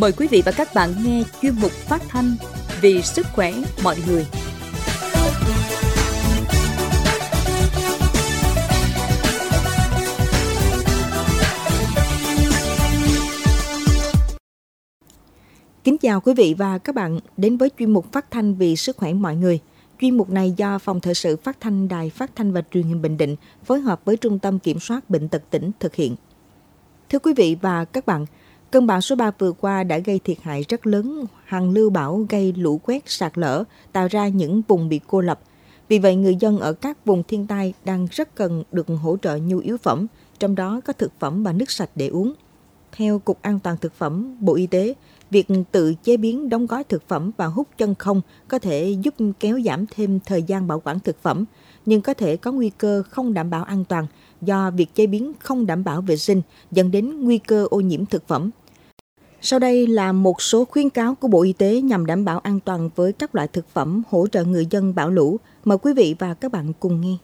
Mời quý vị và các bạn nghe chuyên mục phát thanh Vì sức khỏe mọi người. Kính chào quý vị và các bạn đến với chuyên mục phát thanh Vì sức khỏe mọi người. Chuyên mục này do Phòng Thời sự Phát thanh Đài Phát thanh và Truyền hình Bình Định phối hợp với Trung tâm Kiểm soát Bệnh tật tỉnh thực hiện. Thưa quý vị và các bạn, cơn bão số 3 vừa qua đã gây thiệt hại rất lớn, hoàn lưu bão gây lũ quét, sạt lở, tạo ra những vùng bị cô lập. Vì vậy, người dân ở các vùng thiên tai đang rất cần được hỗ trợ nhu yếu phẩm, trong đó có thực phẩm và nước sạch để uống. Theo Cục An toàn Thực phẩm, Bộ Y tế, việc tự chế biến đóng gói thực phẩm và hút chân không có thể giúp kéo giảm thêm thời gian bảo quản thực phẩm, nhưng có thể có nguy cơ không đảm bảo an toàn do việc chế biến không đảm bảo vệ sinh, dẫn đến nguy cơ ô nhiễm thực phẩm. Sau đây là một số khuyến cáo của Bộ Y tế nhằm đảm bảo an toàn với các loại thực phẩm hỗ trợ người dân bão lũ. Mời quý vị và các bạn cùng nghe.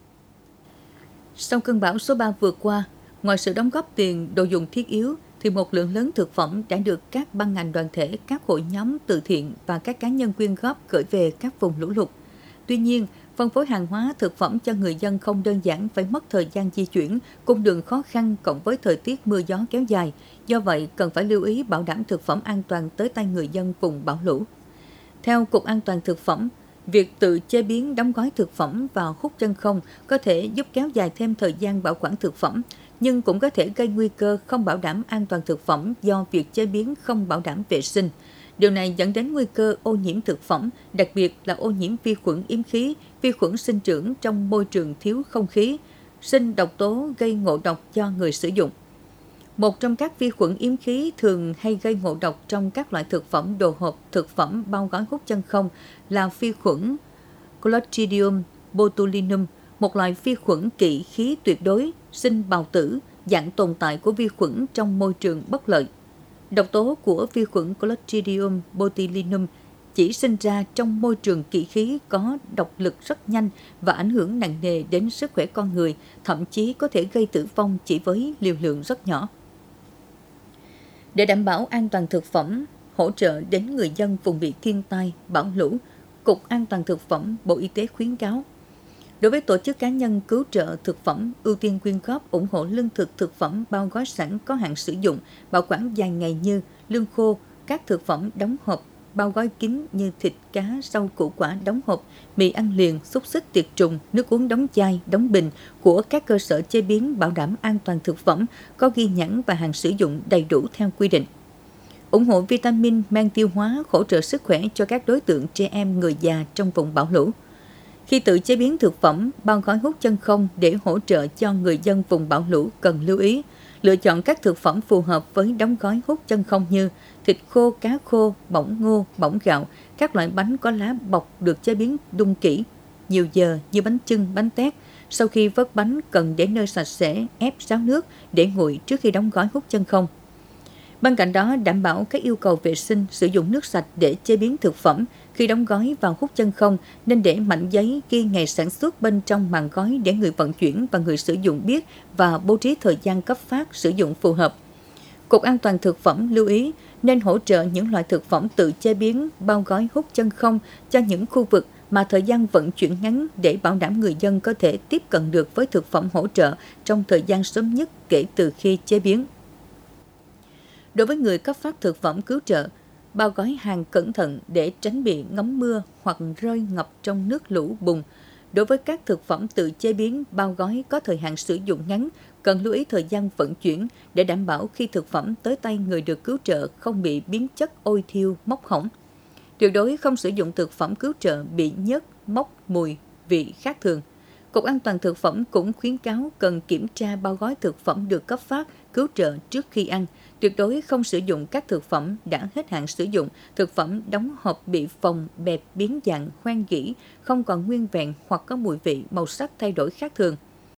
Sau cơn bão số 3 vừa qua, ngoài sự đóng góp tiền, đồ dùng thiết yếu, thì một lượng lớn thực phẩm đã được các ban ngành đoàn thể, các hội nhóm từ thiện và các cá nhân quyên góp gửi về các vùng lũ lụt. Tuy nhiên, phân phối hàng hóa thực phẩm cho người dân không đơn giản, phải mất thời gian di chuyển, cung đường khó khăn cộng với thời tiết mưa gió kéo dài. Do vậy, cần phải lưu ý bảo đảm thực phẩm an toàn tới tay người dân vùng bão lũ. Theo Cục An toàn Thực phẩm, việc tự chế biến đóng gói thực phẩm và hút chân không có thể giúp kéo dài thêm thời gian bảo quản thực phẩm, nhưng cũng có thể gây nguy cơ không bảo đảm an toàn thực phẩm do việc chế biến không bảo đảm vệ sinh. Điều này dẫn đến nguy cơ ô nhiễm thực phẩm, đặc biệt là ô nhiễm vi khuẩn yếm khí, vi khuẩn sinh trưởng trong môi trường thiếu không khí, sinh độc tố gây ngộ độc cho người sử dụng. Một trong các vi khuẩn yếm khí thường hay gây ngộ độc trong các loại thực phẩm đồ hộp, thực phẩm bao gói hút chân không là vi khuẩn Clostridium botulinum, một loại vi khuẩn kỵ khí tuyệt đối, sinh bào tử, dạng tồn tại của vi khuẩn trong môi trường bất lợi. Độc tố của vi khuẩn Clostridium botulinum chỉ sinh ra trong môi trường kỵ khí có độc lực rất nhanh và ảnh hưởng nặng nề đến sức khỏe con người, thậm chí có thể gây tử vong chỉ với liều lượng rất nhỏ. Để đảm bảo an toàn thực phẩm, hỗ trợ đến người dân vùng bị thiên tai, bão lũ, Cục An toàn Thực phẩm, Bộ Y tế khuyến cáo. Đối với tổ chức cá nhân cứu trợ thực phẩm, ưu tiên quyên góp ủng hộ lương thực thực phẩm bao gói sẵn có hạn sử dụng, bảo quản dài ngày như lương khô, các thực phẩm đóng hộp, bao gói kín như thịt, cá, rau, củ quả đóng hộp, mì ăn liền, xúc xích tiệt trùng, nước uống đóng chai, đóng bình của các cơ sở chế biến bảo đảm an toàn thực phẩm, có ghi nhãn và hạn sử dụng đầy đủ theo quy định. Ủng hộ vitamin, men tiêu hóa, hỗ trợ sức khỏe cho các đối tượng trẻ em, người già trong vùng bão lũ. Khi tự chế biến thực phẩm, bao gói hút chân không để hỗ trợ cho người dân vùng bão lũ cần lưu ý, lựa chọn các thực phẩm phù hợp với đóng gói hút chân không như thịt khô, cá khô, bỏng ngô, bỏng gạo, các loại bánh có lá bọc được chế biến đun kỹ, nhiều giờ như bánh chưng, bánh tét. Sau khi vớt bánh cần để nơi sạch sẽ, ép ráo nước để nguội trước khi đóng gói hút chân không. Bên cạnh đó, đảm bảo các yêu cầu vệ sinh, sử dụng nước sạch để chế biến thực phẩm. Khi đóng gói và hút chân không, nên để mảnh giấy ghi ngày sản xuất bên trong màng gói để người vận chuyển và người sử dụng biết và bố trí thời gian cấp phát sử dụng phù hợp. Cục An toàn Thực phẩm lưu ý nên hỗ trợ những loại thực phẩm tự chế biến, bao gói hút chân không cho những khu vực mà thời gian vận chuyển ngắn để bảo đảm người dân có thể tiếp cận được với thực phẩm hỗ trợ trong thời gian sớm nhất kể từ khi chế biến. Đối với người cấp phát thực phẩm cứu trợ, bao gói hàng cẩn thận để tránh bị ngấm mưa hoặc rơi ngập trong nước lũ bùn. Đối với các thực phẩm tự chế biến, bao gói có thời hạn sử dụng ngắn, cần lưu ý thời gian vận chuyển để đảm bảo khi thực phẩm tới tay người được cứu trợ không bị biến chất ôi thiêu, mốc hỏng. Tuyệt đối không sử dụng thực phẩm cứu trợ bị nhớt, mốc, mùi, vị khác thường. Cục An toàn Thực phẩm cũng khuyến cáo cần kiểm tra bao gói thực phẩm được cấp phát, cứu trợ trước khi ăn. Tuyệt đối không sử dụng các thực phẩm đã hết hạn sử dụng, thực phẩm đóng hộp bị phồng, bẹp, biến dạng, hoen gỉ, không còn nguyên vẹn hoặc có mùi vị, màu sắc thay đổi khác thường.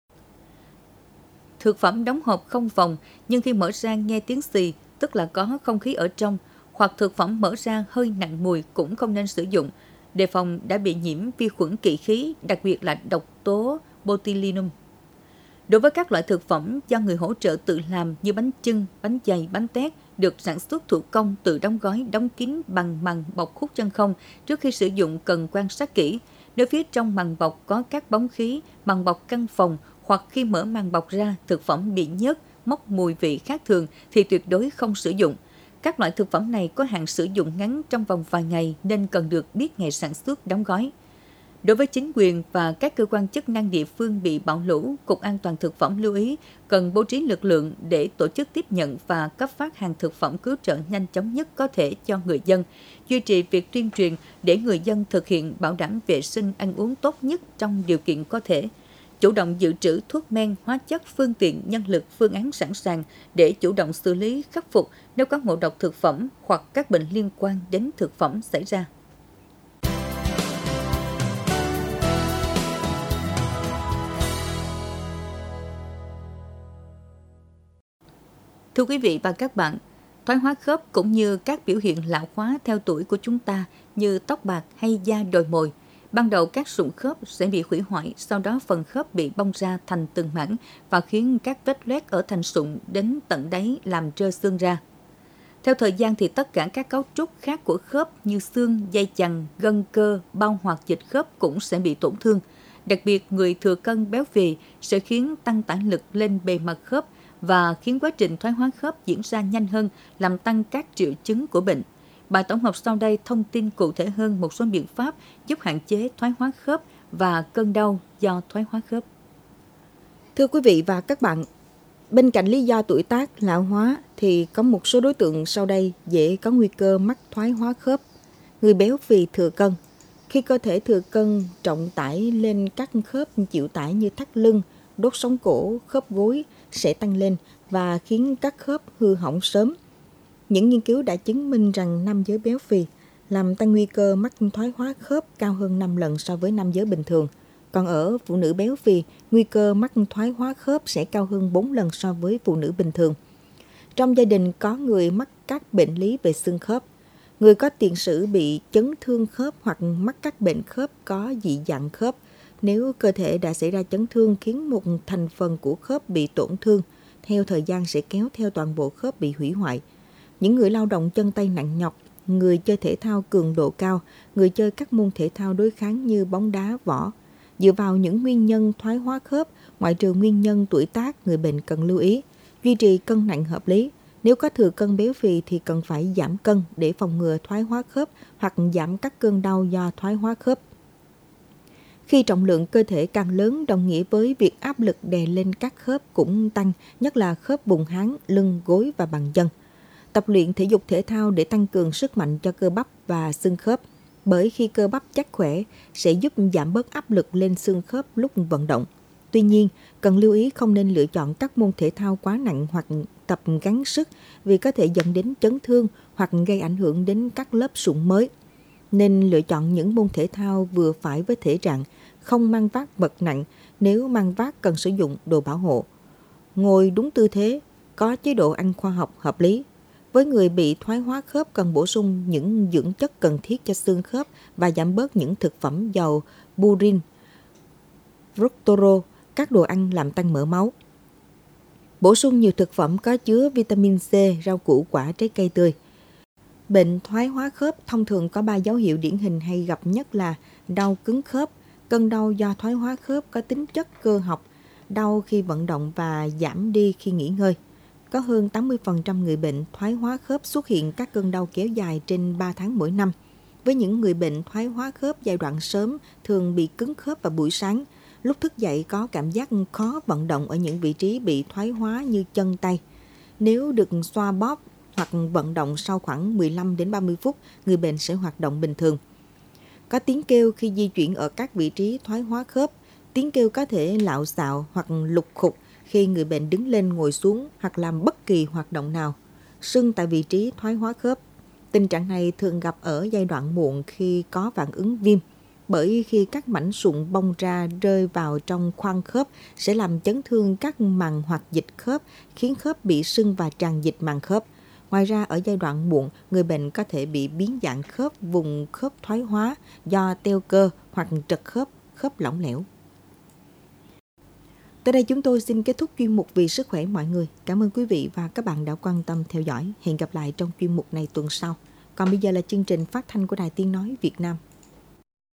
Thực phẩm đóng hộp không phồng nhưng khi mở ra nghe tiếng xì, tức là có không khí ở trong, hoặc thực phẩm mở ra hơi nặng mùi cũng không nên sử dụng, đề phòng đã bị nhiễm vi khuẩn kỵ khí, đặc biệt là độc tố botulinum. Đối với các loại thực phẩm do người hỗ trợ tự làm như bánh chưng, bánh dày, bánh tét được sản xuất thủ công tự đóng gói, đóng kín bằng màng bọc hút chân không. Trước khi sử dụng cần quan sát kỹ. Nếu phía trong màng bọc có các bóng khí, màng bọc căn phòng hoặc khi mở màng bọc ra, thực phẩm bị nhớt, mốc mùi vị khác thường thì tuyệt đối không sử dụng. Các loại thực phẩm này có hạn sử dụng ngắn trong vòng vài ngày nên cần được biết ngày sản xuất, đóng gói. Đối với chính quyền và các cơ quan chức năng địa phương bị bão lũ, Cục An toàn Thực phẩm lưu ý cần bố trí lực lượng để tổ chức tiếp nhận và cấp phát hàng thực phẩm cứu trợ nhanh chóng nhất có thể cho người dân, duy trì việc tuyên truyền để người dân thực hiện bảo đảm vệ sinh ăn uống tốt nhất trong điều kiện có thể. Chủ động dự trữ thuốc men, hóa chất, phương tiện, nhân lực, phương án sẵn sàng để chủ động xử lý, khắc phục nếu có ngộ độc thực phẩm hoặc các bệnh liên quan đến thực phẩm xảy ra. Thưa quý vị và các bạn, thoái hóa khớp cũng như các biểu hiện lão hóa theo tuổi của chúng ta như tóc bạc hay da đồi mồi. Ban đầu các sụn khớp sẽ bị hủy hoại, sau đó phần khớp bị bong ra thành từng mảng và khiến các vết loét ở thành sụn đến tận đáy làm trơ xương ra. Theo thời gian thì tất cả các cấu trúc khác của khớp như xương, dây chằng, gân cơ, bao hoạt dịch khớp cũng sẽ bị tổn thương. Đặc biệt, người thừa cân béo phì sẽ khiến tăng tải lực lên bề mặt khớp và khiến quá trình thoái hóa khớp diễn ra nhanh hơn, làm tăng các triệu chứng của bệnh. Bài tổng hợp sau đây thông tin cụ thể hơn một số biện pháp giúp hạn chế thoái hóa khớp và cơn đau do thoái hóa khớp. Thưa quý vị và các bạn, bên cạnh lý do tuổi tác, lão hóa thì có một số đối tượng sau đây dễ có nguy cơ mắc thoái hóa khớp. Người béo phì thừa cân. Khi cơ thể thừa cân trọng tải lên các khớp chịu tải như thắt lưng, đốt sống cổ, khớp gối sẽ tăng lên và khiến các khớp hư hỏng sớm. Những nghiên cứu đã chứng minh rằng nam giới béo phì làm tăng nguy cơ mắc thoái hóa khớp cao hơn 5 lần so với nam giới bình thường. Còn ở phụ nữ béo phì, nguy cơ mắc thoái hóa khớp sẽ cao hơn 4 lần so với phụ nữ bình thường. Trong gia đình có người mắc các bệnh lý về xương khớp, người có tiền sử bị chấn thương khớp hoặc mắc các bệnh khớp có dị dạng khớp. Nếu cơ thể đã xảy ra chấn thương khiến một thành phần của khớp bị tổn thương, theo thời gian sẽ kéo theo toàn bộ khớp bị hủy hoại. Những người lao động chân tay nặng nhọc, người chơi thể thao cường độ cao, người chơi các môn thể thao đối kháng như bóng đá, võ. Dựa vào những nguyên nhân thoái hóa khớp, ngoại trừ nguyên nhân tuổi tác, người bệnh cần lưu ý duy trì cân nặng hợp lý. Nếu có thừa cân béo phì thì cần phải giảm cân để phòng ngừa thoái hóa khớp hoặc giảm các cơn đau do thoái hóa khớp. Khi trọng lượng cơ thể càng lớn đồng nghĩa với việc áp lực đè lên các khớp cũng tăng, nhất là khớp bụng háng, lưng, gối và bàn chân. Tập luyện thể dục thể thao để tăng cường sức mạnh cho cơ bắp và xương khớp, bởi khi cơ bắp chắc khỏe sẽ giúp giảm bớt áp lực lên xương khớp lúc vận động. Tuy nhiên, cần lưu ý không nên lựa chọn các môn thể thao quá nặng hoặc tập gắng sức vì có thể dẫn đến chấn thương hoặc gây ảnh hưởng đến các lớp sụn mới. Nên lựa chọn những môn thể thao vừa phải với thể trạng, không mang vác vật nặng, nếu mang vác cần sử dụng đồ bảo hộ. Ngồi đúng tư thế, có chế độ ăn khoa học hợp lý. Với người bị thoái hóa khớp cần bổ sung những dưỡng chất cần thiết cho xương khớp và giảm bớt những thực phẩm giàu purin, fructose, các đồ ăn làm tăng mỡ máu. Bổ sung nhiều thực phẩm có chứa vitamin C, rau củ quả, trái cây tươi. Bệnh thoái hóa khớp thông thường có 3 dấu hiệu điển hình hay gặp nhất là đau cứng khớp. Cơn đau do thoái hóa khớp có tính chất cơ học, đau khi vận động và giảm đi khi nghỉ ngơi. Có hơn 80% người bệnh thoái hóa khớp xuất hiện các cơn đau kéo dài trên 3 tháng mỗi năm. Với những người bệnh thoái hóa khớp giai đoạn sớm thường bị cứng khớp vào buổi sáng, lúc thức dậy có cảm giác khó vận động ở những vị trí bị thoái hóa như chân tay. Nếu được xoa bóp hoặc vận động sau khoảng 15 đến 30 phút, người bệnh sẽ hoạt động bình thường. Có tiếng kêu khi di chuyển ở các vị trí thoái hóa khớp. Tiếng kêu có thể lạo xạo hoặc lục khục khi người bệnh đứng lên ngồi xuống hoặc làm bất kỳ hoạt động nào. Sưng tại vị trí thoái hóa khớp. Tình trạng này thường gặp ở giai đoạn muộn khi có phản ứng viêm. Bởi khi các mảnh sụn bong ra rơi vào trong khoang khớp sẽ làm chấn thương các màng hoạt dịch khớp, khiến khớp bị sưng và tràn dịch màng khớp. Ngoài ra, ở giai đoạn muộn, người bệnh có thể bị biến dạng khớp, vùng khớp thoái hóa do teo cơ hoặc trật khớp, khớp lỏng lẻo. Tới đây chúng tôi xin kết thúc chuyên mục Vì sức khỏe mọi người. Cảm ơn quý vị và các bạn đã quan tâm theo dõi. Hẹn gặp lại trong chuyên mục này tuần sau. Còn bây giờ là chương trình phát thanh của Đài Tiếng Nói Việt Nam.